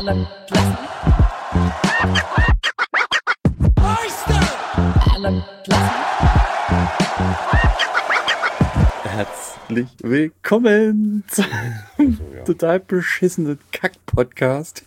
Herzlich willkommen zum total beschissenen Kack-Podcast.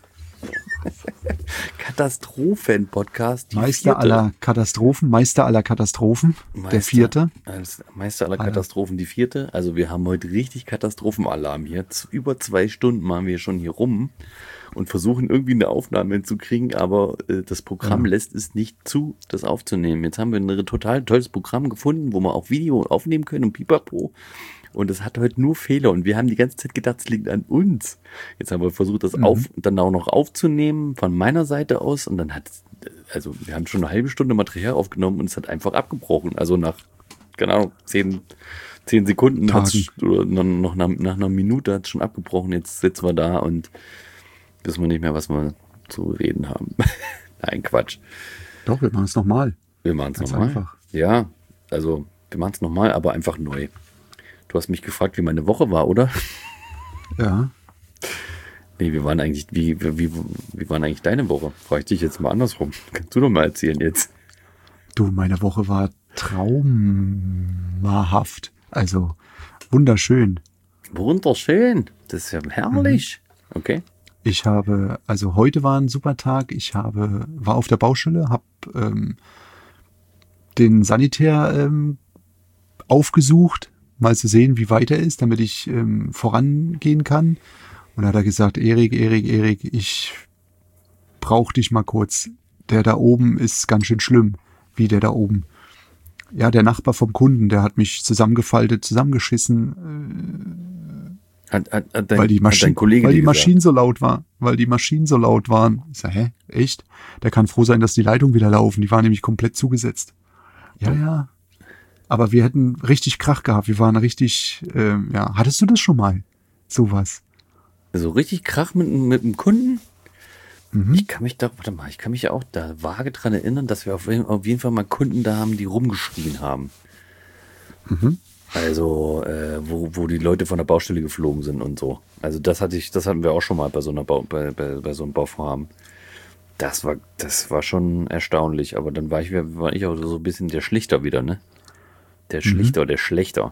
Katastrophen-Podcast. Meister aller Katastrophen, der vierte. Meister aller Katastrophen, die vierte. Also wir haben heute richtig Katastrophenalarm hier. Über 2 Stunden machen wir schon hier rum und versuchen irgendwie eine Aufnahme hinzukriegen, aber das Programm lässt es nicht zu, das aufzunehmen. Jetzt haben wir ein total tolles Programm gefunden, wo wir auch Video aufnehmen können und pipapo. Und es hat heute nur Fehler und wir haben die ganze Zeit gedacht, es liegt an uns. Jetzt haben wir versucht, das dann auch noch aufzunehmen von meiner Seite aus und dann wir haben schon eine halbe Stunde Material aufgenommen und es hat einfach abgebrochen. Also nach, keine Ahnung, 10 Sekunden oder noch nach einer Minute hat es schon abgebrochen. Jetzt sitzen wir da und wissen wir nicht mehr, was wir zu reden haben. Nein, Quatsch. Doch, wir machen es nochmal. Wir machen es nochmal. Einfach. Ja, also wir machen es nochmal, aber einfach neu. Du hast mich gefragt, wie meine Woche war, oder? Ja. Nee, wie war eigentlich deine Woche? Frage ich dich jetzt mal andersrum. Kannst du doch mal erzählen jetzt. Du, meine Woche war traumhaft. Also wunderschön. Wunderschön. Das ist ja herrlich. Okay. Heute war ein super Tag. War auf der Baustelle, habe den Sanitär aufgesucht, mal zu sehen, wie weit er ist, damit ich vorangehen kann. Und da hat er gesagt, Erik, ich brauche dich mal kurz. Der da oben ist ganz schön schlimm. Wie der da oben? Ja, der Nachbar vom Kunden, der hat mich zusammengeschissen, weil die Maschinen so laut waren. Ich sag, hä, echt? Der kann froh sein, dass die Leitungen wieder laufen. Die waren nämlich komplett zugesetzt. Ja. Aber wir hätten richtig Krach gehabt. Wir waren richtig, hattest du das schon mal? Sowas. Also richtig Krach mit dem Kunden? Ich kann mich ja auch da vage dran erinnern, dass wir auf jeden Fall mal Kunden da haben, die rumgeschrien haben. Also, wo die Leute von der Baustelle geflogen sind und so. Also das hatten wir auch schon mal bei so einem Bauvorhaben. Das war schon erstaunlich, aber dann war ich auch so ein bisschen der Schlichter wieder, ne? Der Schlichter, der Schlechter.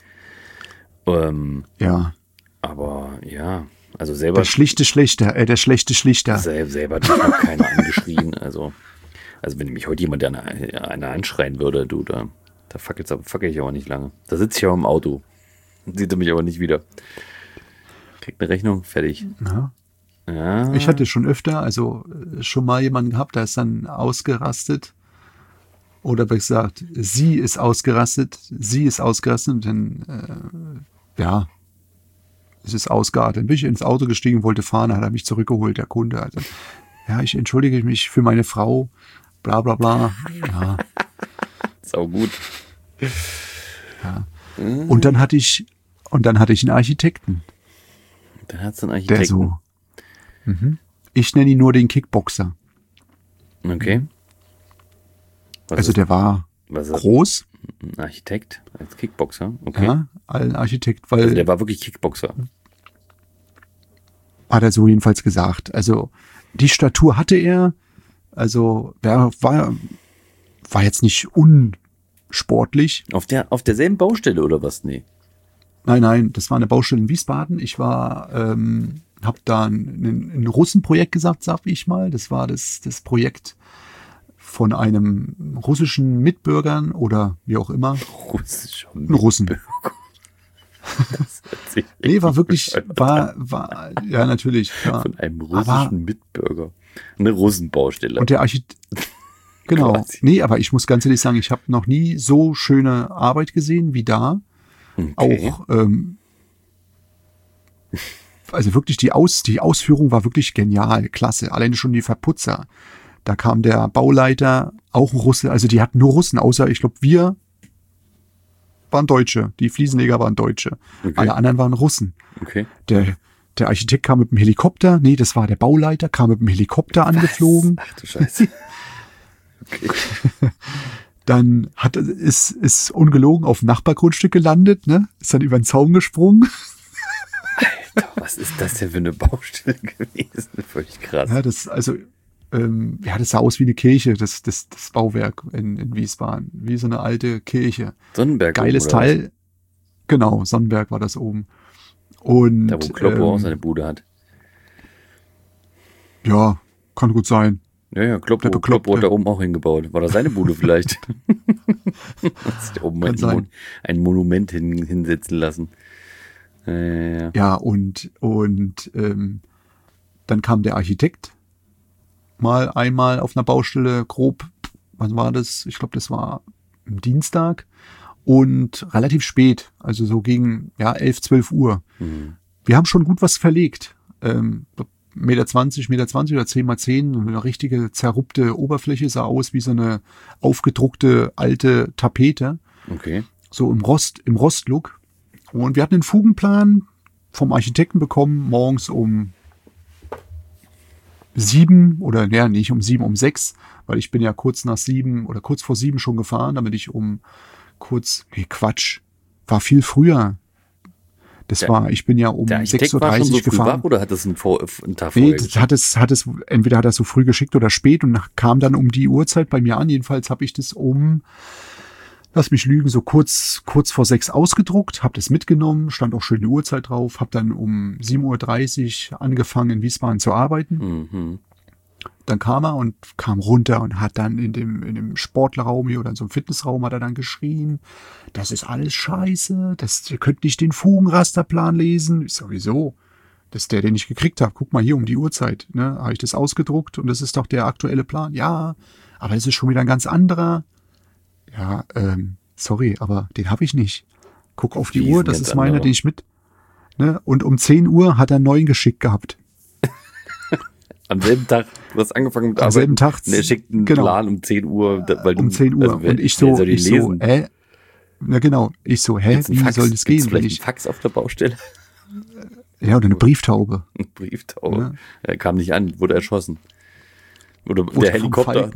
Ja. Aber ja, also selber. Der schlechte Schlichter. Selber hat mich noch keiner angeschrien. Also wenn mich heute jemand einer anschreien würde, du, da fackel ich aber nicht lange. Da sitze ich auch im Auto. Sieht er mich aber nicht wieder. Kriegt eine Rechnung, fertig. Ja. Ich hatte schon öfter, schon mal jemanden gehabt, der ist dann ausgerastet. Oder besser gesagt, sie ist ausgerastet und dann, es ist ausgeartet. Dann bin ich ins Auto gestiegen, wollte fahren, dann hat er mich zurückgeholt, der Kunde. Also, ja, ich entschuldige mich für meine Frau, bla bla bla. Ja. Sau gut. Ja. Und dann hatte ich einen Architekten. Dann hat's einen Architekten. Der ich nenne ihn nur den Kickboxer. Okay. Der war groß. Ein Architekt als Kickboxer, okay. Ja, ein Architekt, weil... Also der war wirklich Kickboxer. Hat er so jedenfalls gesagt. Also die Statur hatte er, der war jetzt nicht unsportlich. Auf derselben Baustelle oder was? Nee. Nein, das war eine Baustelle in Wiesbaden. Ich habe da ein Russenprojekt gesagt, sag ich mal. Das war das Projekt von einem russischen Mitbürgern oder wie auch immer. Ein Russen. Nee, war wirklich, ja, natürlich. Ja. Von einem russischen Mitbürger. Eine Russenbaustelle. Und der genau. Quasi. Nee, aber ich muss ganz ehrlich sagen, ich habe noch nie so schöne Arbeit gesehen wie da. Okay. Auch, wirklich die Ausführung war wirklich genial, klasse. Alleine schon die Verputzer. Da kam der Bauleiter, auch ein Russe, also die hatten nur Russen, außer, ich glaube, wir waren Deutsche. Die Fliesenleger waren Deutsche. Okay. Alle anderen waren Russen. Okay. Der Architekt kam mit dem Helikopter, das war der Bauleiter, kam mit dem Helikopter angeflogen. Ach du Scheiße. Okay. Dann ist ungelogen auf dem Nachbargrundstück gelandet, ne? Ist dann über den Zaun gesprungen. Was ist das denn für eine Baustelle gewesen? Völlig krass. Ja, das sah aus wie eine Kirche, das Bauwerk in Wiesbaden, wie so eine alte Kirche. Sonnenberg. Geiles oben, oder Teil. was? Genau, Sonnenberg war das oben. Und Da, wo Kloppo auch seine Bude hat. ja, kann gut sein. Ja, Kloppo hat da oben auch hingebaut. War das seine Bude vielleicht? Hat sich da oben ein Monument hinsetzen lassen. Ja, und dann kam der Architekt einmal auf einer Baustelle, grob, wann war das? Ich glaube, das war am Dienstag und relativ spät, also so gegen 11, 12 Uhr. Mhm. Wir haben schon gut was verlegt. 1,20 Meter oder 10x10, eine richtige zerrupte Oberfläche, sah aus wie so eine aufgedruckte alte Tapete. Okay. So im Rostlook. Und wir hatten einen Fugenplan vom Architekten bekommen, morgens um 7 oder nicht um 7, um 6, weil ich bin ja kurz nach 7 oder kurz vor 7 schon gefahren, damit ich war viel früher. Ich bin ja um 6:30 war schon so gefahren. Früh oder hat das einen Tag Nee, vorher entweder hat er so früh geschickt oder spät und kam dann um die Uhrzeit bei mir an. Jedenfalls habe ich das lass mich lügen, so kurz vor 6 ausgedruckt, habe das mitgenommen, stand auch schön die Uhrzeit drauf, habe dann um 7:30 Uhr angefangen in Wiesbaden zu arbeiten. Mhm. Dann kam er und kam runter und hat dann in dem Sportlerraum hier oder in so einem Fitnessraum hat er dann geschrien, das ist alles scheiße, ihr könnt nicht den Fugenrasterplan lesen. Ich sag, wieso? Das ist der, den ich gekriegt habe. Guck mal hier um die Uhrzeit, ne? Habe ich das ausgedruckt und das ist doch der aktuelle Plan. Ja, aber das ist schon wieder ein ganz anderer. Ja, sorry, aber den habe ich nicht. Guck auf die Uhr, das ist meiner, den ich mit. Ne? Und um 10 Uhr hat er einen neuen geschickt gehabt. Am selben Tag, du hast angefangen mit Am selben Tag. Und er schickt einen Plan um 10 Uhr. Weil um 10 Uhr. Also und ich so, na genau, wie soll das gehen? Vielleicht ein Fax auf der Baustelle? Ja, oder eine Brieftaube. Eine Brieftaube. Ja. Er kam nicht an, wurde erschossen. Oder der Helikopter.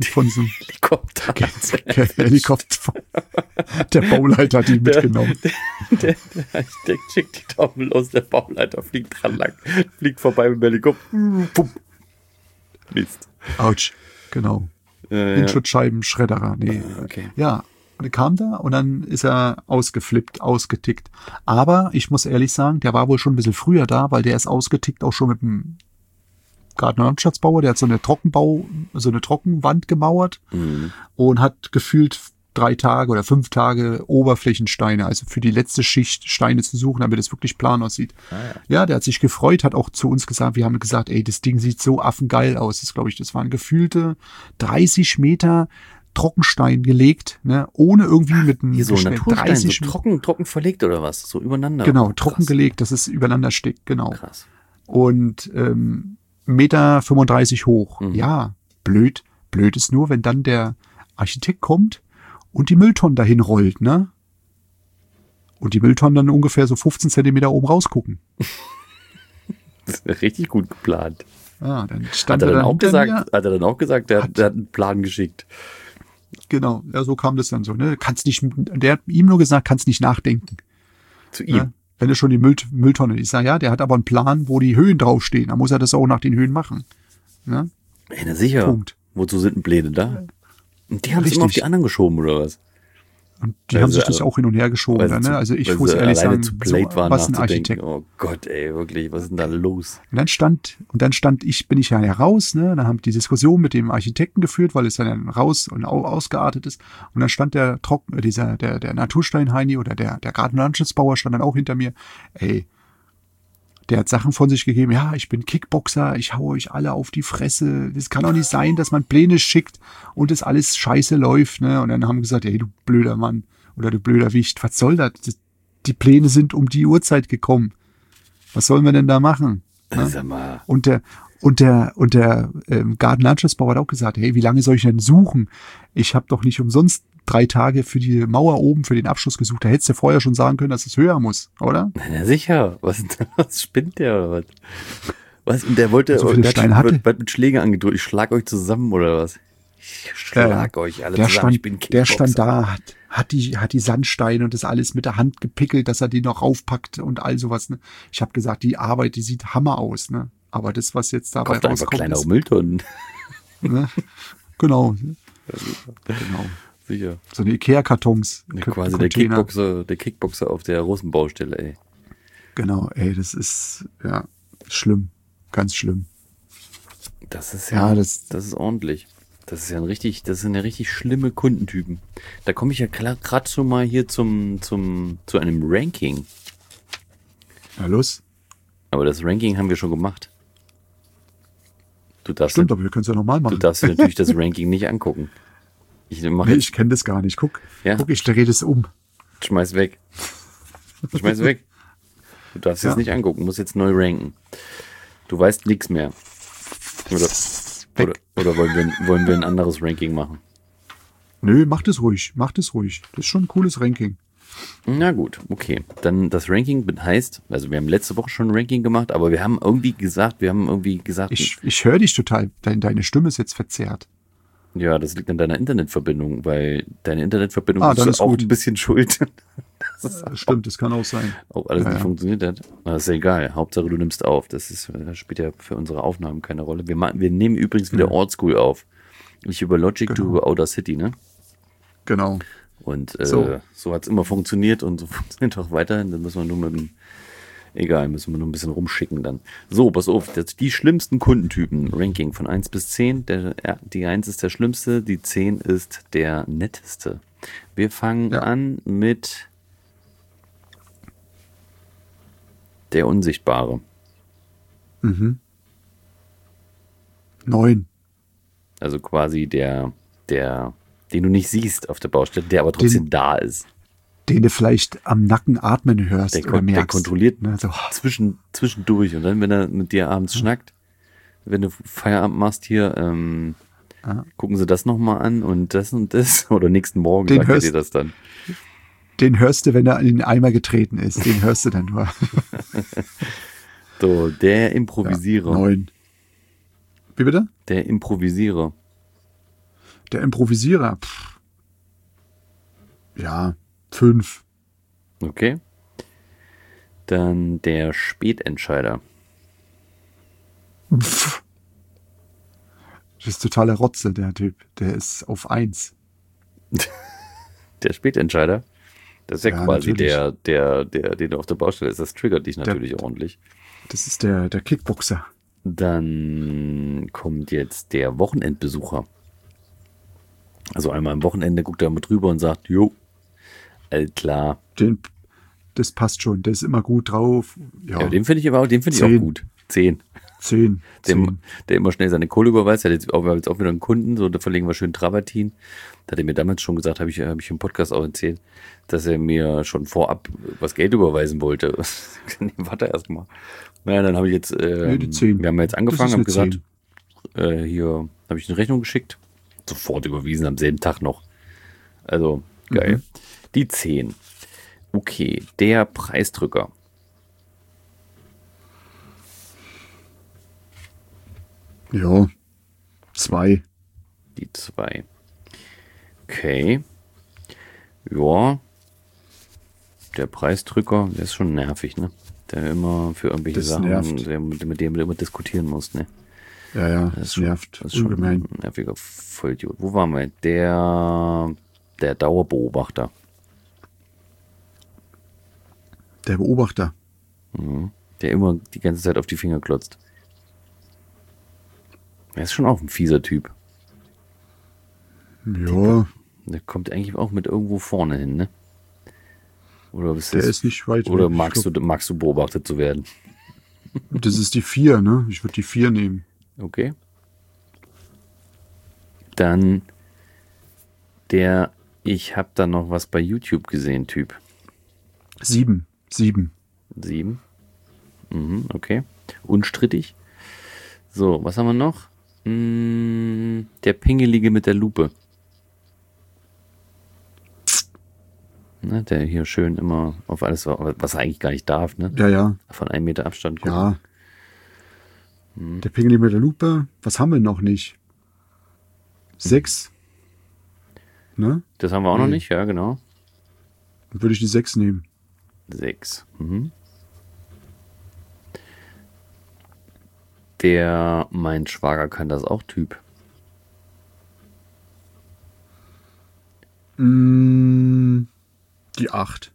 Helikopter. Der Bauleiter hat ihn mitgenommen. Der Architekt schickt die Taube los, der Bauleiter fliegt dran lang, fliegt vorbei mit dem Helikopter. Pum. Mist. Autsch, genau. Windschutzscheibenschredderer. Nee. Okay. Ja, und er kam da und dann ist er ausgeflippt, ausgetickt. Aber ich muss ehrlich sagen, der war wohl schon ein bisschen früher da, weil der ist ausgetickt auch schon mit dem Gartner Landschaftsbauer, der hat so eine Trockenwand gemauert und hat gefühlt 3 Tage oder 5 Tage Oberflächensteine, also für die letzte Schicht Steine zu suchen, damit es wirklich plan aussieht. Ja, der hat sich gefreut, hat auch zu uns gesagt, wir haben gesagt, ey, das Ding sieht so affengeil aus. Das waren gefühlte 30 Meter Trockenstein gelegt, ne, ohne irgendwie mit einem so Naturstein, so trocken verlegt oder was? So übereinander. Genau, trocken gelegt, dass es übereinander steckt, genau. Krass. Und 1,35 Meter hoch. Ja, blöd. Blöd ist nur, wenn dann der Architekt kommt und die Mülltonnen dahin rollt, ne? Und die Mülltonnen dann ungefähr so 15 Zentimeter oben rausgucken. Das ist richtig gut geplant. Ja, dann hat er dann auch gesagt, der hat einen Plan geschickt. Genau, ja, so kam das dann so, ne? Der hat ihm nur gesagt, kannst nicht nachdenken. Zu ihm? Ne? Wenn er schon die Mülltonne, ich sage, ja, der hat aber einen Plan, wo die Höhen draufstehen. Da muss er das auch nach den Höhen machen. Ne? Ja, sicher. Punkt. Wozu sind denn Pläne da? Und die haben es immer auf die anderen geschoben, oder was? Und die haben sich das auch hin und her geschoben. Ne? Also ich muss ehrlich sagen, zu blöd waren, was ein Architekt. Oh Gott, ey, wirklich, was ist denn da los? Und dann bin ich ja heraus, ne? Dann haben die Diskussion mit dem Architekten geführt, weil es dann raus und ausgeartet ist. Und dann stand der Naturstein-Heini oder der Gartenlandschaftsbauer stand dann auch hinter mir. Ey, der hat Sachen von sich gegeben. Ja, ich bin Kickboxer, ich hau euch alle auf die Fresse. Das kann doch nicht sein, dass man Pläne schickt und das alles scheiße läuft, ne? Und dann haben gesagt, ey, du blöder Mann oder du blöder Wicht, was soll das? Die Pläne sind um die Uhrzeit gekommen. Was sollen wir denn da machen? Ne? Sag mal. Und der Gartenlandschaftsbauer hat auch gesagt, hey, wie lange soll ich denn suchen? Ich habe doch nicht umsonst 3 Tage für die Mauer oben, für den Abschluss gesucht. Da hättest du vorher schon sagen können, dass es höher muss, oder? Na sicher. Was spinnt der oder was? Und der wollte, so viele Steine hatte. mit Schläger angedrückt. Ich schlag euch zusammen oder was? Ich schlag euch alle der zusammen. Ich stand, bin der Kickboxer. stand da, hat die Sandsteine und das alles mit der Hand gepickelt, dass er die noch raufpackt und all sowas. Ne? Ich habe gesagt, die Arbeit, die sieht Hammer aus. Ne? Aber das, was jetzt dabei Kauft einfach rauskommt, kleinere ist, Mülltonnen. ne? Genau, genau. Sicher. So eine Ikea-Kartons. Ja, quasi der Kickboxer auf der Russenbaustelle, ey. Genau, ey, das ist, ja, schlimm. Ganz schlimm. Das ist Ja, das ist ordentlich. Das sind ja richtig schlimme Kundentypen. Da komme ich ja gerade schon mal hier zu einem Ranking. Ja, los. Aber das Ranking haben wir schon gemacht. Stimmt, aber wir können es ja nochmal Du machen. darfst dir natürlich das Ranking nicht angucken. Ich kenne das gar nicht. Guck, Ja? ich drehe das um. Schmeiß weg. Schmeiß weg. Du darfst es nicht angucken, musst jetzt neu ranken. Du weißt nichts mehr. Oder wollen wir ein anderes Ranking machen? Nö, mach das ruhig. Das ist schon ein cooles Ranking. Na gut, okay. Dann das Ranking heißt, also wir haben letzte Woche schon ein Ranking gemacht, aber wir haben irgendwie gesagt, Ich höre dich total. Deine Stimme ist jetzt verzerrt. ja, das liegt an deiner Internetverbindung, weil deine Internetverbindung dann ist ist auch gut. ein bisschen schuld. Stimmt, das kann auch sein. Ob alles Ja, nicht ja. funktioniert hat. Aber ist ja egal. Hauptsache du nimmst auf. Das spielt ja für unsere Aufnahmen keine Rolle. Wir nehmen übrigens wieder Oldschool auf. Nicht über Logic, du über Audacity, ne? Genau. Und So. so hat es immer funktioniert und so funktioniert auch weiterhin. Dann müssen wir nur müssen wir nur ein bisschen rumschicken dann. So, pass auf, die schlimmsten Kundentypen, Ranking von 1 bis 10. Die 1 ist der schlimmste, die 10 ist der netteste. Wir fangen an mit der Unsichtbare. 9. Also quasi den du nicht siehst auf der Baustelle, der aber trotzdem da ist. Den du vielleicht am Nacken atmen hörst oder merkst. Der kontrolliert Ne, so. zwischendurch. Und dann, wenn er mit dir abends schnackt, wenn du Feierabend machst hier, gucken sie das nochmal an und das. Oder nächsten Morgen sagt er dir das dann. Den hörst du, wenn er in den Eimer getreten ist. Den hörst du dann nur. So, der Improvisierer. 9. Wie bitte? Der Improvisierer. Der Improvisierer. Ja, 5. Okay. Dann der Spätentscheider. Das ist totaler Rotze, der Typ. Der ist auf 1. Der Spätentscheider. Das ist ja quasi natürlich. der, den du auf der Baustelle ist. Das triggert dich natürlich ordentlich. Das ist der Kickboxer. Dann kommt jetzt der Wochenendbesucher. Also einmal am Wochenende guckt er mal drüber und sagt, jo, all klar. Das passt schon. Der ist immer gut drauf. Ja, den finde ich auch gut. 10. 10. Der immer schnell seine Kohle überweist. Wir haben jetzt auch wieder einen Kunden, so, da verlegen wir schön Travertin. Da hat er mir damals schon gesagt, habe ich im Podcast auch erzählt, dass er mir schon vorab was Geld überweisen wollte. Nee, warte erst mal. Naja, dann habe ich jetzt, die 10. wir haben jetzt angefangen, Das haben ist eine gesagt, hier habe ich eine Rechnung geschickt. Sofort überwiesen, am selben Tag noch. Also, geil. Die 10. Okay, der Preisdrücker. Ja, 2. Die 2. Okay. Ja. Der Preisdrücker, der ist schon nervig, ne? Der immer für irgendwelche Das Sachen, nervt. mit dem du immer diskutieren musst, ne? Ja, das nervt. Das ist schon Ungemein. ein nerviger Vollidiot. Wo waren wir? Der Dauerbeobachter. Der Beobachter. Der immer die ganze Zeit auf die Finger klotzt. Er ist schon auch ein fieser Typ. Ja, Der kommt eigentlich auch mit irgendwo vorne hin, ne? Oder der ist nicht weit Oder weg. Ich magst du beobachtet zu werden? glaub, das ist die 4, ne? Ich würde die 4 nehmen. Okay. Dann ich habe da noch was bei YouTube gesehen, Typ. 7. 7. Okay. Unstrittig. So, was haben wir noch? Der Pingelige mit der Lupe. Ne, der hier schön immer auf alles, was er eigentlich gar nicht darf, ne? Ja. Von 1 Meter Abstand gucken. Ja. Der Pingel mit der Lupe. Was haben wir noch nicht? 6. Ne? Das haben wir auch noch nicht, ja, genau. Dann würde ich die 6 nehmen. 6. Mein Schwager kann das auch Typ. Die 8.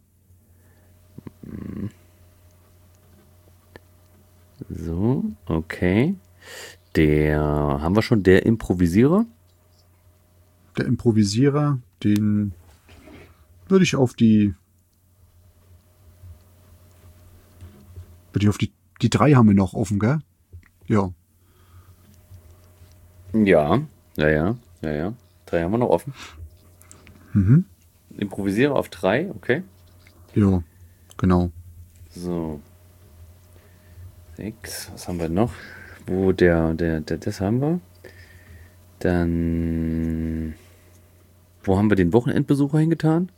So, okay. Haben wir schon, der Improvisierer? Der Improvisierer, den würde ich auf die 3 haben wir noch offen, gell? Ja. Ja. 3 haben wir noch offen. Improvisierer auf 3, okay. Ja, genau. So. 6, was haben wir noch? Das haben wir. Dann, wo haben wir den Wochenendbesucher hingetan?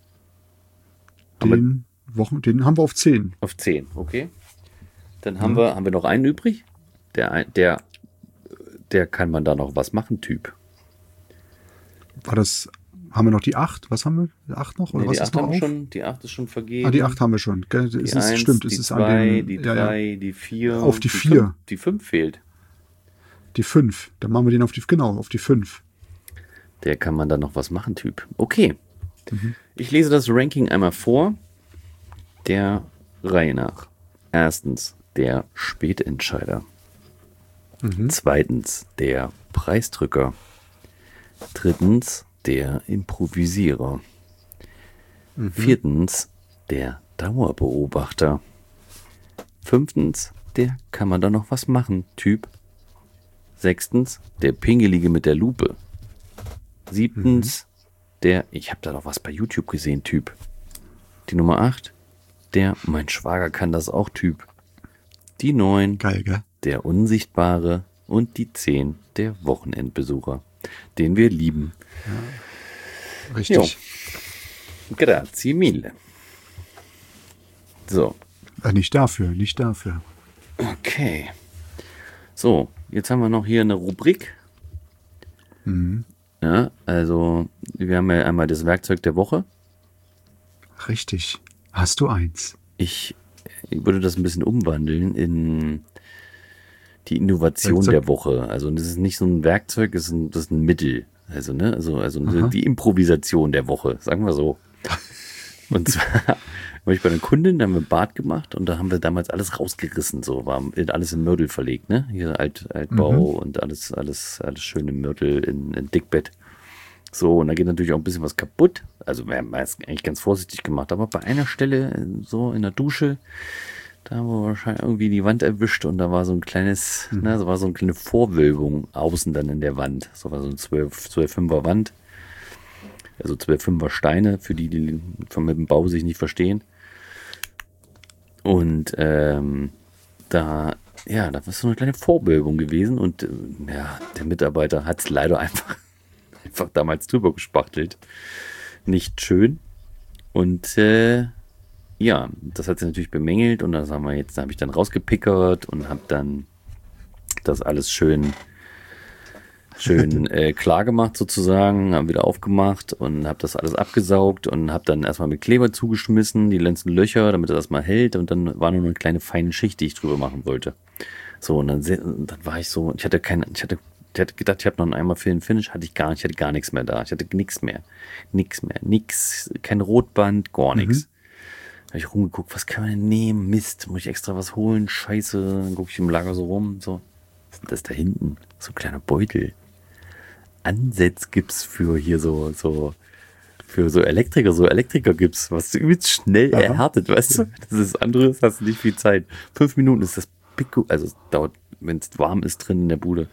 Den haben wir auf 10. Auf 10, okay. Dann haben wir noch einen übrig. Der kann man da noch was machen, Typ. Haben wir noch die 8? Was haben wir? Die 8 noch? Oder Nee, was die ist 8 noch haben wir auf? schon, die 8 ist schon vergeben. Die 8 haben wir schon. Gell? Die 1, Stimmt, die es ist 2, an die den, 3, die 4. Auf die 4. Die 5 fehlt. Die 5. Dann machen wir den auf die 5. Der kann man da noch was machen, Typ. Okay. Ich lese das Ranking einmal vor. Der Reihe nach. Erstens, der Spätentscheider. Zweitens, der Preisdrücker. Drittens, der Improvisierer. Viertens, der Dauerbeobachter. Fünftens, der kann man da noch was machen, Typ. Sechstens, der Pingelige mit der Lupe. Siebtens, ich habe da noch was bei YouTube gesehen, Typ. Die Nummer 8, mein Schwager kann das auch, Typ. Die 9, Geil, gell? der Unsichtbare. Und die 10, der Wochenendbesucher, den wir lieben. Ja, richtig. Jo. Grazie mille. So. Nicht dafür. Okay. So, jetzt haben wir noch hier eine Rubrik. Ja, also wir haben ja einmal das Werkzeug der Woche. Richtig. Hast du eins? Ich würde das ein bisschen umwandeln in die Innovation der Woche. Also das ist nicht so ein Werkzeug, das ist ein Mittel. Also, ne, die Improvisation der Woche, sagen wir so. Und zwar war ich bei einer Kundin, da haben wir Bad gemacht und da haben wir damals alles rausgerissen, so war alles in Mörtel verlegt, ne? Hier Altbau und alles schön im Mörtel in Dickbett. So, und da geht natürlich auch ein bisschen was kaputt. Also wir haben es eigentlich ganz vorsichtig gemacht, aber bei einer Stelle, so in der Dusche, da haben wir wahrscheinlich irgendwie die Wand erwischt und da war so ein kleines, so war so eine kleine Vorwölbung außen dann in der Wand. So war so ein 12,5er Wand. Also 12,5er Steine, für die mit dem Bau sich nicht verstehen. Und da war so eine kleine Vorwölbung gewesen und der Mitarbeiter hat es leider einfach damals drüber gespachtelt. Nicht schön. Und das hat sie natürlich bemängelt und das habe ich dann rausgepickert und habe dann das alles schön klar gemacht sozusagen, haben wieder aufgemacht und habe das alles abgesaugt und habe dann erstmal mit Kleber zugeschmissen, die letzten Löcher, damit das mal hält und dann war nur eine kleine feine Schicht, die ich drüber machen wollte. So, und dann war ich so, ich hatte gedacht, ich habe noch einen Eimer für den Finish, hatte gar nichts mehr da. Ich hatte nichts mehr. Kein Rotband, gar nichts. Habe ich rumgeguckt, was kann man denn nehmen? Mist, muss ich extra was holen? Scheiße, dann gucke ich im Lager so rum. So, was ist denn das da hinten? So ein kleiner Beutel. Ansetzgips für hier für so Elektriker-Gips, was übelst schnell erhärtet, weißt du? Das ist anderes, hast du nicht viel Zeit. 5 Minuten ist das Pico, also es dauert, wenn es warm ist drin in der Bude,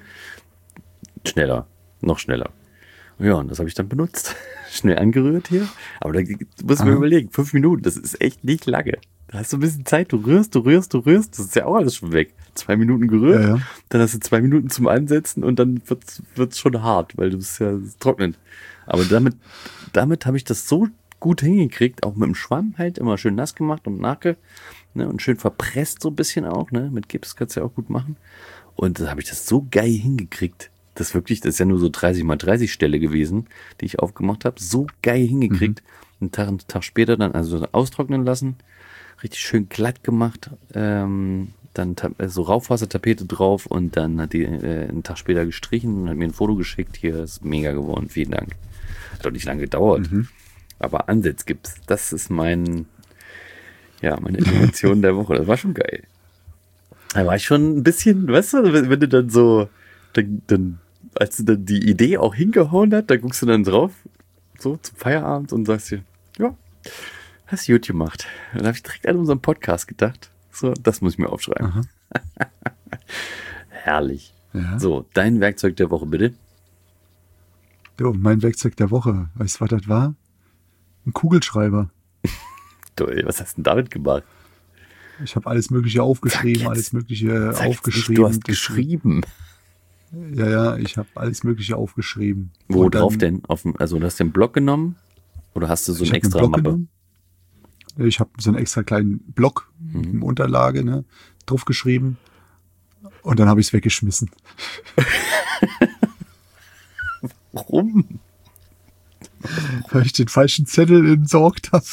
noch schneller. Ja, und das habe ich dann benutzt. Schnell angerührt hier. Aber da muss man überlegen, 5 Minuten, das ist echt nicht lange. Da hast du ein bisschen Zeit, du rührst. Das ist ja auch alles schon weg. 2 Minuten gerührt, dann hast du 2 Minuten zum Ansetzen und dann wird's schon hart, weil du es ja trocknet. Aber damit habe ich das so gut hingekriegt, auch mit dem Schwamm halt, immer schön nass gemacht und und schön verpresst so ein bisschen auch, ne? Mit Gips kannst du ja auch gut machen. Und da habe ich das so geil hingekriegt, das ist ja nur so 30x30 Stelle gewesen, die ich aufgemacht habe. So geil hingekriegt. Einen Tag später dann also austrocknen lassen. Richtig schön glatt gemacht. Dann so Raufasertapete drauf und dann hat die einen Tag später gestrichen und hat mir ein Foto geschickt. Hier ist mega geworden. Vielen Dank. Hat doch nicht lange gedauert. Aber Ansatz gibt's. Das ist meine Innovation der Woche. Das war schon geil. Da war ich schon ein bisschen, weißt du, wenn du dann so, dann als du dann die Idee auch hingehauen hat, da guckst du dann drauf, so zum Feierabend und sagst dir, ja, hast du gut gemacht. Dann habe ich direkt an unseren Podcast gedacht. So, das muss ich mir aufschreiben. Herrlich. Ja. So, dein Werkzeug der Woche, bitte. Jo, mein Werkzeug der Woche. Weißt du, was das war? Ein Kugelschreiber. Toll, was hast du denn damit gemacht? Ich habe alles Mögliche aufgeschrieben, alles Mögliche aufgeschrieben. Du hast geschrieben. Ja, ich habe alles Mögliche aufgeschrieben. Wo drauf denn? Also du hast den Block genommen? Oder hast du so eine extra Mappe? Ich habe so einen extra kleinen Block mit Unterlage, ne, drauf geschrieben. Und dann habe ich es weggeschmissen. Warum? Weil ich den falschen Zettel entsorgt habe.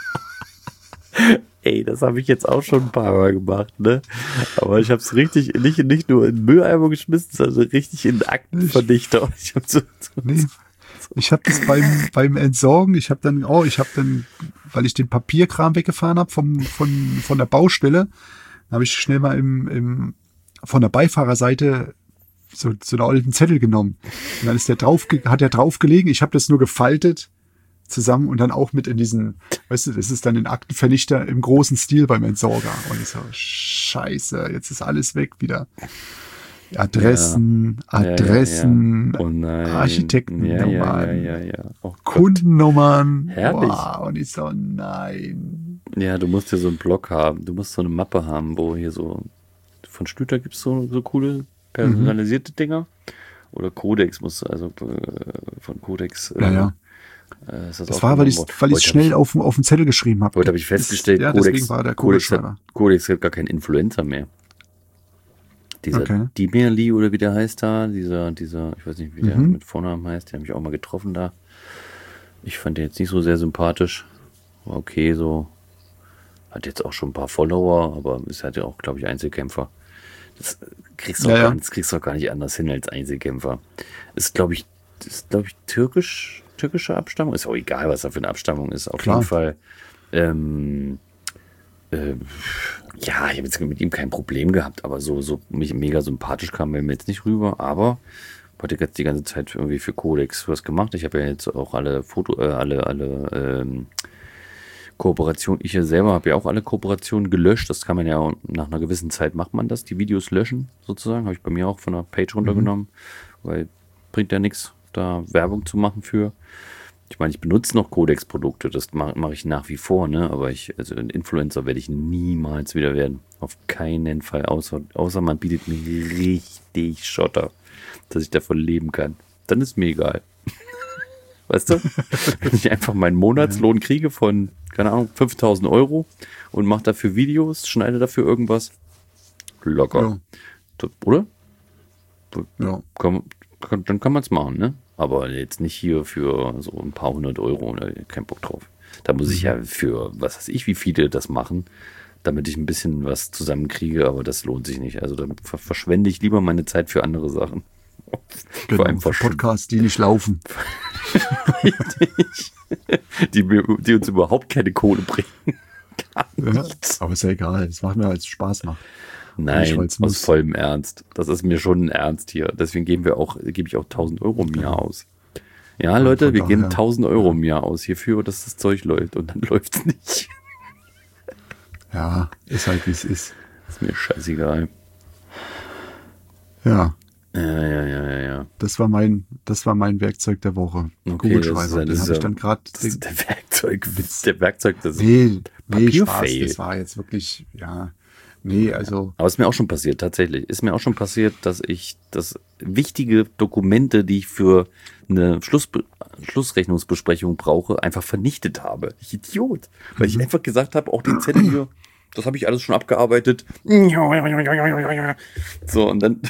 Ey, das habe ich jetzt auch schon ein paar Mal gemacht, ne? Aber ich habe es richtig, nicht nur in den Mülleimer geschmissen, sondern richtig in den Aktenvernichter. Ich habe das beim Entsorgen, ich habe dann, weil ich den Papierkram weggefahren habe von der Baustelle, habe ich schnell mal von der Beifahrerseite so einen alten Zettel genommen. Und dann ist hat der drauf gelegen. Ich habe das nur gefaltet zusammen und dann auch mit in diesen, weißt du, das ist dann ein Aktenvernichter im großen Stil beim Entsorger. Und ich so, scheiße, jetzt ist alles weg wieder. Adressen, Oh nein. Architektennummern, Oh Kundennummern. Herrlich. Wow, und ich so, nein. Ja, du musst ja so einen Block haben. Du musst so eine Mappe haben, wo hier so von Stüter gibt es so coole personalisierte Dinger. Oder Codex von Codex. Das war, weil ich schnell auf den Zettel geschrieben habe. Heute habe ich festgestellt, deswegen war der Codex hat gar keinen Influencer mehr. Dieser Dimerli oder wie der heißt da, dieser, ich weiß nicht, wie der mit Vornamen heißt, den habe ich auch mal getroffen da. Ich fand den jetzt nicht so sehr sympathisch. War okay, so. Hat jetzt auch schon ein paar Follower, aber ist halt ja auch, glaube ich, Einzelkämpfer. Das kriegst du auch gar nicht anders hin als Einzelkämpfer. Ist, glaube ich, türkische Abstammung. Ist auch egal, was da für eine Abstammung ist. Auf jeden Fall. Ich habe jetzt mit ihm kein Problem gehabt, aber so mich mega sympathisch kam er mir jetzt nicht rüber. Aber hatte jetzt die ganze Zeit irgendwie für Codex was gemacht. Ich habe ja jetzt auch alle Kooperationen. Ich selber habe ja auch alle Kooperationen gelöscht. Das kann man ja nach einer gewissen Zeit macht man das. Die Videos löschen sozusagen. Habe ich bei mir auch von der Page runtergenommen, weil bringt ja nichts, da Werbung zu machen für. Ich meine, ich benutze noch Codex-Produkte, das mache ich nach wie vor, ne? Aber also ein Influencer werde ich niemals wieder werden. Auf keinen Fall, außer man bietet mir richtig Schotter, dass ich davon leben kann. Dann ist mir egal. Weißt du? Wenn ich einfach meinen Monatslohn kriege von, keine Ahnung, 5.000 € und mache dafür Videos, schneide dafür irgendwas. Locker. Ja. Oder? Ja. Dann kann man es machen, ne? Aber jetzt nicht hier für so ein paar 100 €, ne? Kein Bock drauf. Da muss ich ja für, was weiß ich, wie viele das machen, damit ich ein bisschen was zusammenkriege, aber das lohnt sich nicht. Also dann verschwende ich lieber meine Zeit für andere Sachen. Genau, für Podcasts, die nicht laufen. Richtig. Die uns überhaupt keine Kohle bringen. Ja, aber ist ja egal, es macht mir halt Spaß macht. Nein, aus vollem Ernst. Das ist mir schon ein Ernst hier. Deswegen gebe ich auch 1.000 € im Jahr aus. Ja, Leute, wir geben 1.000 € im Jahr aus hierfür, dass das Zeug läuft. Und dann läuft es nicht. Ja, ist halt wie es ist. Ist mir scheißegal. Ja. Ja. Das war mein Werkzeug der Woche. Okay, Kugelschreiber. Den habe ich dann gerade. Das ist der Werkzeug. Das nee, Spaß. Das war jetzt wirklich, ja. Nee, also. Aber es ist mir auch schon passiert, tatsächlich. Ist mir auch schon passiert, dass wichtige Dokumente, die ich für eine Schlussrechnungsbesprechung brauche, einfach vernichtet habe. Ich Idiot. Weil ich einfach gesagt habe, auch den Zettel hier, das habe ich alles schon abgearbeitet. So, und dann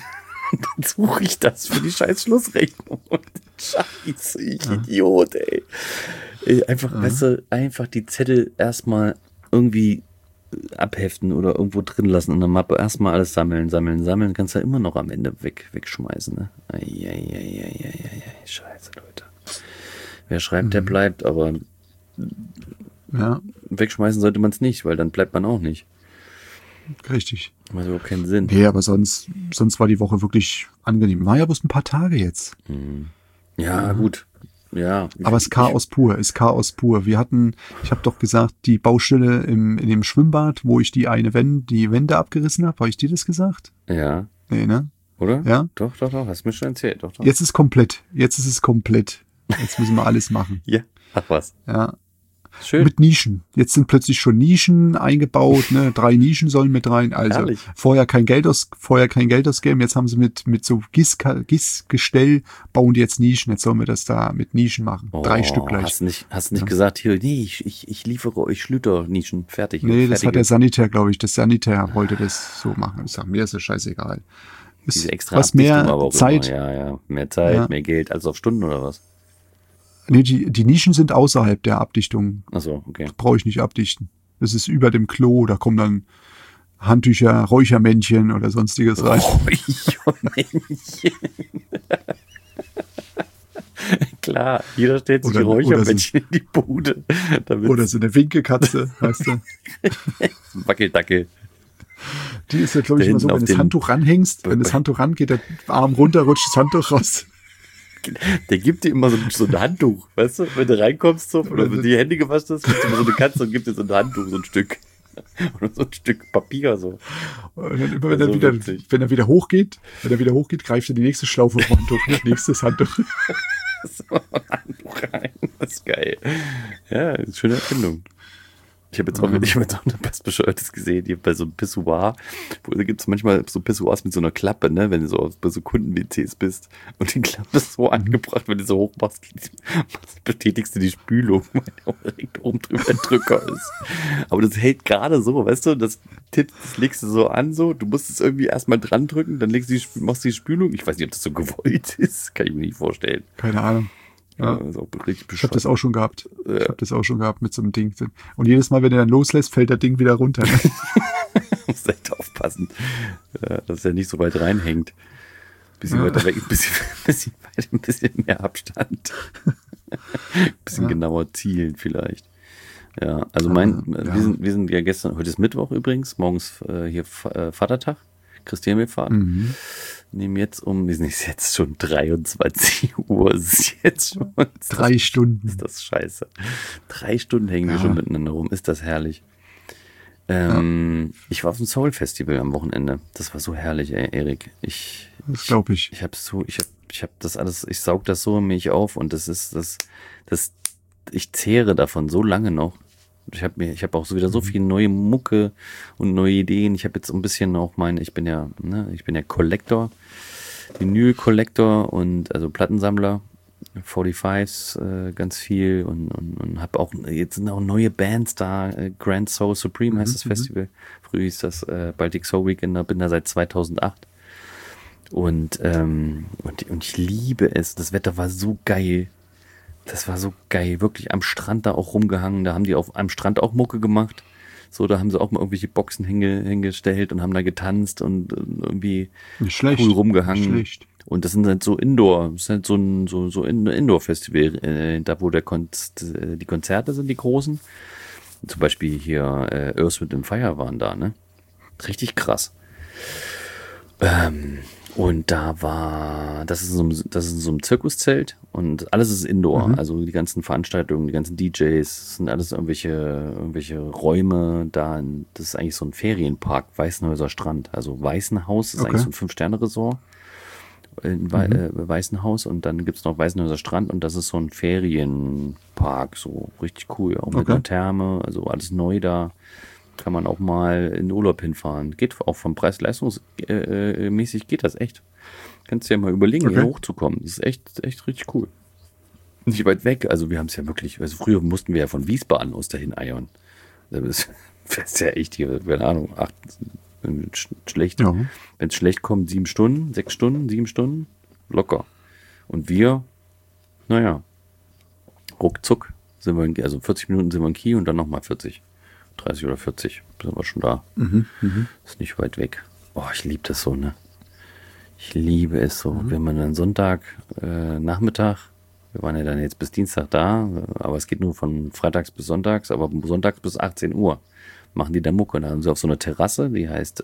Und dann suche ich das für die scheiß Schlussrechnung. Und scheiße, ich Idiot, ey. Einfach, weißt du, einfach die Zettel erstmal irgendwie abheften oder irgendwo drin lassen und dann mal erstmal alles sammeln. Kannst du ja immer noch am Ende wegschmeißen, ne? Scheiße, Leute. Wer schreibt, der bleibt, aber wegschmeißen sollte man es nicht, weil dann bleibt man auch nicht. Richtig. Macht überhaupt keinen Sinn. Nee, aber sonst war die Woche wirklich angenehm. War ja bloß ein paar Tage jetzt. Ja, gut. Ja. Aber es ist Chaos pur. Ich habe doch gesagt, die Baustelle in dem Schwimmbad, wo ich die Wände abgerissen habe, habe ich dir das gesagt? Ja. Nee, ne? Oder? Ja? Doch, hast du mir schon erzählt. Doch. Jetzt ist es komplett. Jetzt müssen wir alles machen. Ja, ach was. Ja. Schön. Mit Nischen. Jetzt sind plötzlich schon Nischen eingebaut, ne? 3 Nischen sollen mit rein. Also Herrlich. vorher kein Geld ausgeben. Jetzt haben sie mit so Gießgestell bauen die jetzt Nischen. Jetzt sollen wir das da mit Nischen machen. 3 Stück gleich. Hast du nicht gesagt, hier, nee, ich liefere euch Schlüternischen. Fertig. Nee, das hat der Sanitär, glaube ich. Das Sanitär wollte das so machen. Ich sage, mir ist das scheißegal. Diese extra was Abdichtung mehr aber auch Zeit. Immer. Ja. Mehr Zeit, mehr Geld, als auf Stunden oder was? Nee, die Nischen sind außerhalb der Abdichtung. Ach so, okay. Brauche ich nicht abdichten. Das ist über dem Klo, da kommen dann Handtücher, Räuchermännchen oder sonstiges rein. Räuchermännchen. Klar, jeder stellt sich Räuchermännchen in die Bude. Oder so eine Winkelkatze, weißt du. Wackeldackel. Die ist ja, glaube ich, immer so, wenn du das Handtuch ranhängst, wenn das Handtuch rangeht, der Arm runter, rutscht das Handtuch raus. Der gibt dir immer so ein Handtuch, weißt du, wenn du reinkommst so, oder wenn du die Hände gewaschen hast, gibt dir immer so eine Katze und gibt dir so ein Handtuch, so ein Stück. Oder so ein Stück Papier so. Und dann immer, wenn er wieder hochgeht, greift er die nächste Schlaufe vom Handtuch, nächstes Handtuch. So ein Handtuch rein, das ist geil. Ja, das ist eine schöne Erfindung. Ich habe jetzt auch was Bescheuertes gesehen, hier bei so einem Pissoir, wo da gibt es manchmal so Pissoirs mit so einer Klappe, ne, wenn du so bei so Kunden-WCs bist und die Klappe ist so angebracht, wenn du so hoch machst, betätigst du die Spülung, weil der direkt oben drüber ein Drücker ist. Aber das hält gerade so, weißt du, das legst du so an, so, du musst es irgendwie erstmal dran drücken, dann machst du die Spülung, ich weiß nicht, ob das so gewollt ist, kann ich mir nicht vorstellen. Keine Ahnung. Ja. Das ist auch richtig ich habe das auch schon gehabt. Ich habe das auch schon gehabt mit so einem Ding. Und jedes Mal, wenn er dann loslässt, fällt das Ding wieder runter. Musst echt aufpassen, dass er nicht so weit reinhängt. Bisschen weiter weg, ein bisschen mehr Abstand. Bisschen genauer zielen vielleicht. Ja, also wir sind ja gestern, heute ist Mittwoch übrigens, morgens hier Vatertag, Christi-Himmelfahrt. Wir sind jetzt schon 23 Uhr, es ist jetzt schon 3 Stunden. Ist das scheiße. 3 Stunden hängen wir schon miteinander rum, ist das herrlich. Ich war auf dem Soul Festival am Wochenende, das war so herrlich, Erik. Das glaube ich. Ich habe das alles, ich saug das so in mich auf und ich zehre davon so lange noch. Ich habe auch so wieder so viel neue Mucke und neue Ideen. Ich habe jetzt ein bisschen auch ich bin ja Collector, Vinyl-Collector und also Plattensammler, 45s ganz viel und habe auch, jetzt sind auch neue Bands da, Grand Soul Supreme heißt das Festival. Früher hieß das Baltic Soul Weekender, bin da seit 2008 und ich liebe es. Das Wetter war so geil. Das war so geil, wirklich am Strand da auch rumgehangen, da haben die am Strand auch Mucke gemacht, so, da haben sie auch mal irgendwelche Boxen hingestellt und haben da getanzt und irgendwie cool rumgehangen. Nicht schlecht. Und das sind halt so Indoor, das ist halt so ein Indoor-Festival, da wo die Konzerte sind, die großen, zum Beispiel hier Earth, Wind & Fire waren da, ne, richtig krass. Und das ist in so einem Zirkuszelt und alles ist Indoor. Also die ganzen Veranstaltungen, die ganzen DJs, sind alles irgendwelche Räume da. Das ist eigentlich so ein Ferienpark, Weißenhäuser Strand. Also Weißenhaus ist eigentlich so ein 5-Sterne-Resort in Weißenhaus und dann gibt es noch Weißenhäuser Strand und das ist so ein Ferienpark, so richtig cool. Auch mit einer Therme, also alles neu da. Kann man auch mal in Urlaub hinfahren. Geht auch vom Preis-Leistungsmäßig geht das echt. Kannst du ja mal überlegen, hier hochzukommen. Das ist echt richtig cool. Nicht weit weg. Also wir haben es ja wirklich, also früher mussten wir ja von Wiesbaden aus dahin eiern. Das ist ja echt hier, keine Ahnung, Wenn schlecht, Ja. wenn es schlecht kommt, 7 Stunden, 6 Stunden, 7 Stunden, locker. Und wir, naja, ruckzuck sind wir also 40 Minuten sind wir in Kiel und dann nochmal 40, 30 oder 40 sind wir schon da. Ist nicht weit weg. Oh, ich liebe das so, ne? Ich liebe es so. Wenn man dann Sonntag, Nachmittag, wir waren ja dann jetzt bis Dienstag da, aber es geht nur von freitags bis sonntags, aber sonntags bis 18 Uhr machen die da Mucke. Da haben sie auf so einer Terrasse, die heißt,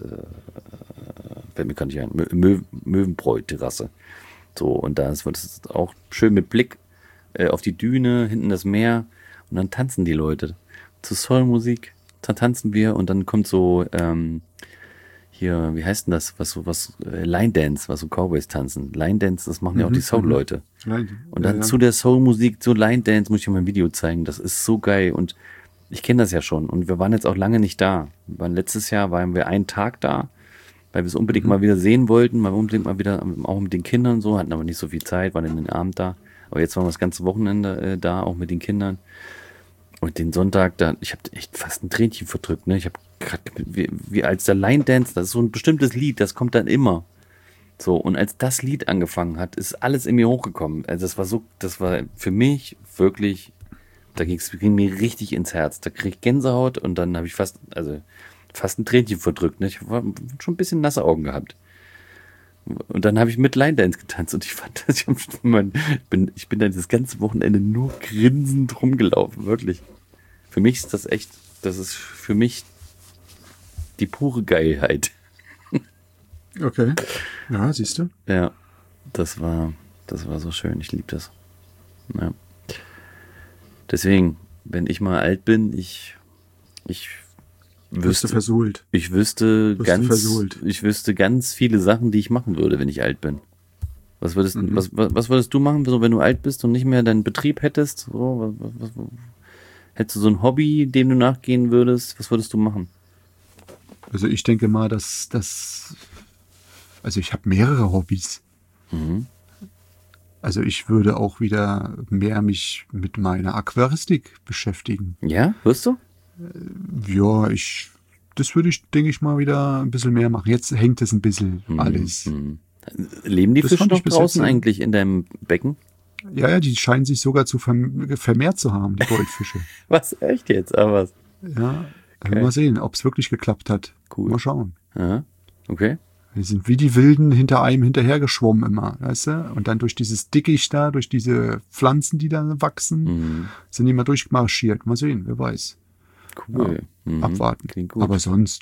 fällt mir gar nicht ein, Möwenbräu-Terrasse. So, und da wird es auch schön mit Blick auf die Düne, hinten das Meer und dann tanzen die Leute zu Soulmusik. Dann tanzen wir und dann kommt so, hier, wie heißt denn das, Line Dance, was so Cowboys tanzen. Line Dance, das machen ja auch die Soul-Leute. Und dann zu der Soul-Musik, so Line Dance, muss ich dir mal ein Video zeigen, das ist so geil und ich kenne das ja schon und wir waren jetzt auch lange nicht da. Letztes Jahr waren wir einen Tag da, weil wir es unbedingt mal wieder sehen wollten, mal unbedingt mal wieder, auch mit den Kindern so, hatten aber nicht so viel Zeit, waren in den Abend da. Aber jetzt waren wir das ganze Wochenende da, auch mit den Kindern. Und den Sonntag, ich habe echt fast ein Tränchen verdrückt. Ne? Ich habe gerade, wie als der Line Dance, das ist so ein bestimmtes Lied, das kommt dann immer. So, und als das Lied angefangen hat, ist alles in mir hochgekommen. Also das war für mich wirklich, ging mir richtig ins Herz. Da krieg ich Gänsehaut und dann habe ich fast ein Tränchen verdrückt. Ne? Ich habe schon ein bisschen nasse Augen gehabt. Und dann habe ich mit Line Dance getanzt und ich fand das, ich bin dann das ganze Wochenende nur grinsend rumgelaufen, wirklich. Für mich ist das ist für mich die pure Geilheit. Okay. Ja, siehst du? Ja, das war so schön, ich liebe das. Ja. Deswegen, wenn ich mal alt bin, ich Wirst du versohlt. Ich wüsste ganz viele Sachen, die ich machen würde, wenn ich alt bin. Was würdest du machen, so, wenn du alt bist und nicht mehr deinen Betrieb hättest? So, hättest du so ein Hobby, dem du nachgehen würdest? Was würdest du machen? Also ich denke mal, also ich habe mehrere Hobbys. Also ich würde auch wieder mehr mich mit meiner Aquaristik beschäftigen. Ja, wirst du? Ja, das würde ich, denke ich mal, wieder ein bisschen mehr machen. Jetzt hängt es ein bisschen alles. Leben die Das Fische fand noch ich bis draußen jetzt, eigentlich in deinem Becken? Ja, die scheinen sich sogar zu vermehrt zu haben, die Goldfische. Was, echt jetzt? Aber was? Ja, Okay. mal sehen, ob es wirklich geklappt hat. Cool. Mal schauen. Aha. Okay. Wir sind wie die Wilden hinter einem hinterhergeschwommen immer, weißt du? Und dann durch dieses Dickicht da, durch diese Pflanzen, die da wachsen, sind die mal durchmarschiert. Mal sehen, wer weiß. Cool. Ja, abwarten. Klingt gut. Aber sonst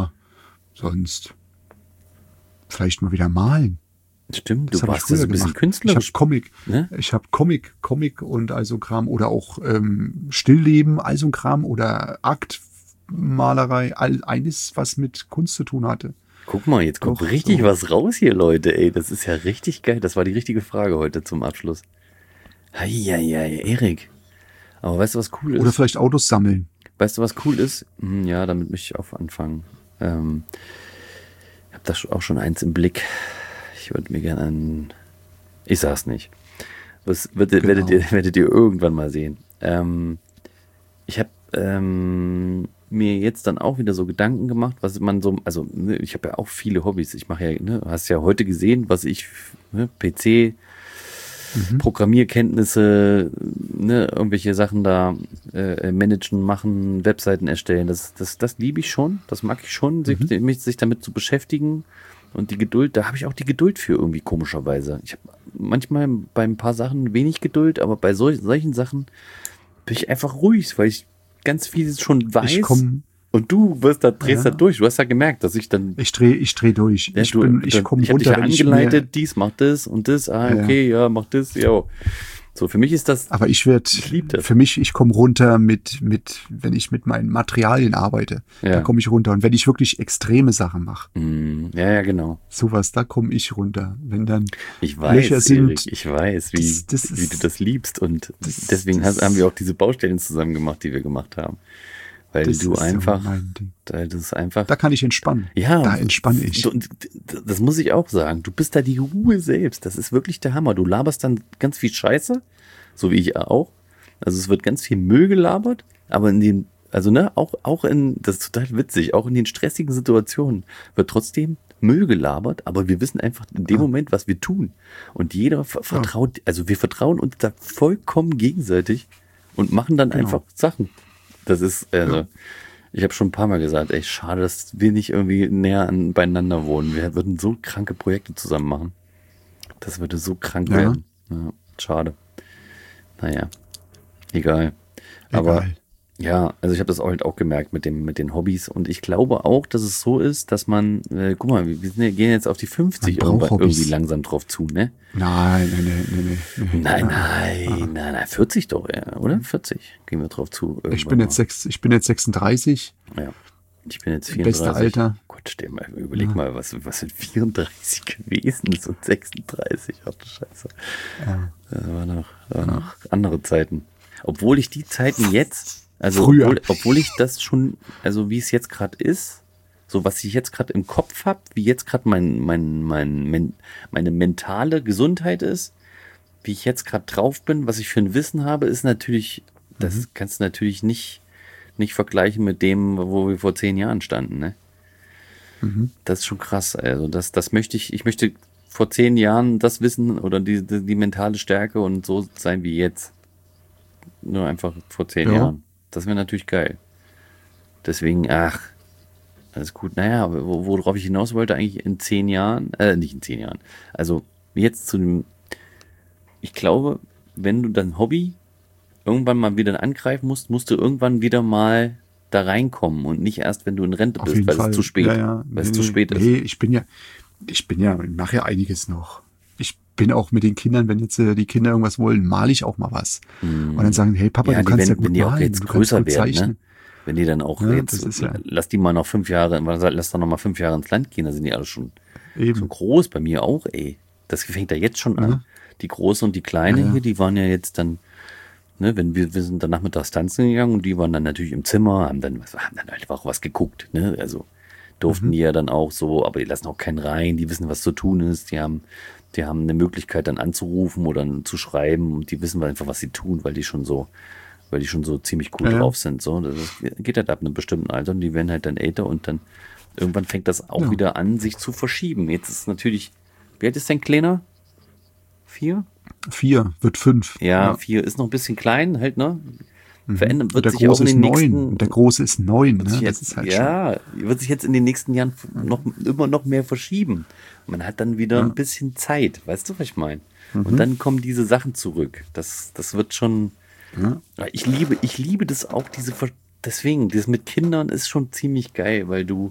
vielleicht mal wieder malen. Stimmt, Das du hab ich warst ja so früher ein bisschen gemacht. künstlerisch. Ich habe Comic und also Kram oder auch Stillleben, also ein Kram oder Aktmalerei, alles, was mit Kunst zu tun hatte. Guck mal, jetzt kommt Doch, richtig so. was raus hier, Leute. Ey, das ist ja richtig geil. Das war die richtige Frage heute zum Abschluss. Heieiei, Erik. Aber weißt du, was cool ist? Oder vielleicht Autos sammeln. Weißt du, was cool ist? Ja, damit möchte ich auch anfangen. Ich habe da auch schon eins im Blick. Ich würde mir gerne ich sag's nicht. Das werdet ihr irgendwann mal sehen. Ich habe mir jetzt dann auch wieder so Gedanken gemacht, was man so, also ne, ich habe ja auch viele Hobbys. Ich mache ja, ne, hast ja heute gesehen, was ich, PC, Programmierkenntnisse, ne, irgendwelche Sachen da managen, machen, Webseiten erstellen. Das liebe ich schon. Das mag ich schon, sich damit zu beschäftigen. Und die Geduld, da habe ich auch die Geduld für irgendwie komischerweise. Ich habe manchmal bei ein paar Sachen wenig Geduld, aber bei solchen Sachen bin ich einfach ruhig, weil ich ganz vieles schon weiß. Und du drehst da durch. Du hast ja gemerkt, dass ich dann. Ich dreh durch. Ja, ich komme hab dich runter. ja angeleitet, dies macht das und das. Okay, ja, mach das, ja. So, für mich ist das. Aber ich komme runter wenn ich mit meinen Materialien arbeite. Ja. Da komme ich runter. Und wenn ich wirklich extreme Sachen mache. Ja, genau. Sowas, da komme ich runter. Wenn dann ich weiß, Löcher sind. Erik, ich weiß, wie du das liebst. Und deswegen haben wir auch diese Baustellen zusammen gemacht, die wir gemacht haben. Weil du einfach, da kann ich entspannen. Ja. Da entspanne ich. Das muss ich auch sagen. Du bist da die Ruhe selbst. Das ist wirklich der Hammer. Du laberst dann ganz viel Scheiße. So wie ich auch. Also es wird ganz viel Müll gelabert. Aber Also, ne, das ist total witzig, auch in den stressigen Situationen wird trotzdem Müll gelabert, aber wir wissen einfach in dem Moment, was wir tun. Und jeder vertraut, also wir vertrauen uns da vollkommen gegenseitig und machen dann einfach Sachen. Das ist, ich habe schon ein paar Mal gesagt, ey, schade, dass wir nicht irgendwie näher beieinander wohnen. Wir würden so kranke Projekte zusammen machen. Das würde so krank werden. Ja, schade. Naja, egal. Aber ja, also ich habe das halt auch gemerkt mit den Hobbys und ich glaube auch, dass es so ist, dass man, guck mal, wir gehen jetzt auf die 50 irgendwie langsam drauf zu, ne? Nein. Nein, 40 doch, ja, oder? 40 gehen wir drauf zu. Ich bin jetzt 36. Ja, ich bin jetzt 34. Beste Alter. Gott, überleg mal, was sind 34 gewesen und 36, ach du Scheiße. Ja. Das war noch andere Zeiten. Obwohl ich die Zeiten jetzt, also obwohl ich das schon, also wie es jetzt gerade ist, so was ich jetzt gerade im Kopf habe, wie jetzt gerade meine mentale Gesundheit ist, wie ich jetzt gerade drauf bin, was ich für ein Wissen habe, ist natürlich, das kannst du natürlich nicht vergleichen mit dem, wo wir vor 10 Jahren standen, ne? Das ist schon krass, also das möchte ich möchte vor 10 Jahren das Wissen oder die mentale Stärke und so sein wie jetzt. Nur einfach vor 10 Jahren. Das wäre natürlich geil. Deswegen, alles gut. Naja, worauf ich hinaus wollte, eigentlich in 10 Jahren, nicht in 10 Jahren. Also jetzt ich glaube, wenn du dein Hobby irgendwann mal wieder angreifen musst du irgendwann wieder mal da reinkommen und nicht erst, wenn du in Rente bist, weil es zu spät, weil es zu spät ist. Nee, ich mache ja einiges noch. Ich bin auch mit den Kindern, wenn jetzt die Kinder irgendwas wollen, male ich auch mal was. Und dann sagen, hey Papa, du kannst ja gut wenn die auch malen, jetzt größer werden, ne? Wenn die dann auch lass die mal noch 5 Jahre, lass doch noch mal 5 Jahre ins Land gehen, da sind die alle schon groß, bei mir auch, ey. Das fängt da jetzt schon an. Die Große und die Kleine hier, die waren ja jetzt dann, ne, wir sind dann nachmittags tanzen gegangen und die waren dann natürlich im Zimmer, haben dann einfach was geguckt, ne, also durften die ja dann auch so, aber die lassen auch keinen rein, die wissen, was zu tun ist, die haben eine Möglichkeit dann anzurufen oder zu schreiben und die wissen einfach, was sie tun, weil die schon so ziemlich cool drauf sind, so, das geht halt ab einem bestimmten Alter und die werden halt dann älter und dann irgendwann fängt das auch wieder an, sich zu verschieben. Jetzt ist natürlich, wie alt ist dein Kleiner? 4? 4, wird 5. Ja, 4 ist noch ein bisschen klein, halt, ne? Verändert wird der sich auch in den nächsten. 9. Und der Große ist 9, ne? Das ist halt wird sich jetzt in den nächsten Jahren immer noch mehr verschieben. Man hat dann wieder ein bisschen Zeit, weißt du, was ich meine? Und dann kommen diese Sachen zurück. Das wird schon. Ja. Ich liebe das auch, deswegen, das mit Kindern ist schon ziemlich geil, weil du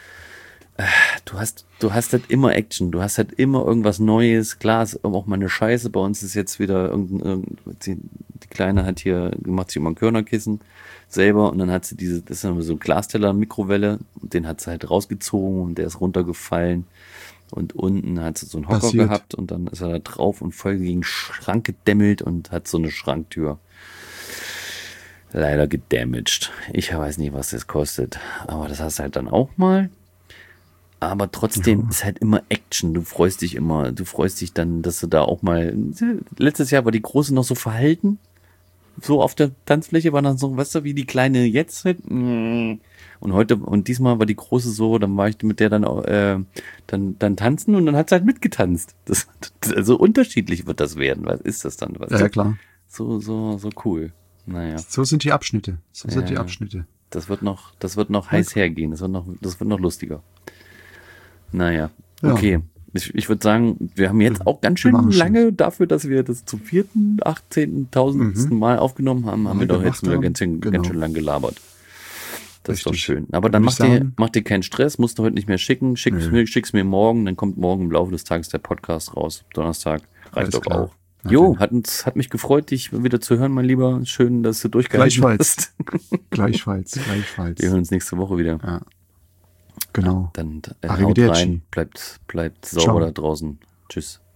hast halt immer Action, du hast halt immer irgendwas Neues, klar ist auch mal eine Scheiße, bei uns ist jetzt wieder die Kleine hat hier, macht sich immer ein Körnerkissen selber und dann hat sie das ist dann so ein Glasteller, Mikrowelle und den hat sie halt rausgezogen und der ist runtergefallen und unten hat sie so einen Hocker gehabt und dann ist er da drauf und voll gegen den Schrank gedämmelt und hat so eine Schranktür leider gedamaged. Ich weiß nicht, was das kostet, aber das hast du halt dann auch mal. Aber trotzdem ist halt immer Action. Du freust dich dann, dass du da auch mal. Letztes Jahr war die Große noch so verhalten. So auf der Tanzfläche war dann so, weißt du, wie die Kleine jetzt halt. Und diesmal war die Große so, dann war ich mit der dann tanzen und dann hat sie halt mitgetanzt. Also unterschiedlich wird das werden. Was ist das dann? Ja, klar. So cool. Naja. So sind die Abschnitte. Das wird noch heiß hergehen. Das wird noch lustiger. Naja, okay. Ich würde sagen, wir haben jetzt auch ganz schön lange dafür, dass wir das zum 4., 18.000. Mal aufgenommen haben wir doch jetzt wieder ganz schön lang gelabert. Das ist doch schön. Aber dann mach dir keinen Stress, musst du heute nicht mehr schicken. Schick's mir morgen, dann kommt morgen im Laufe des Tages der Podcast raus. Donnerstag reicht doch auch. Jo, hat mich gefreut, dich wieder zu hören, mein Lieber. Schön, dass du durchgehalten hast. Gleichfalls. Wir hören uns nächste Woche wieder. Ja. Genau. Dann haut rein, bleibt sauber da draußen. Tschüss.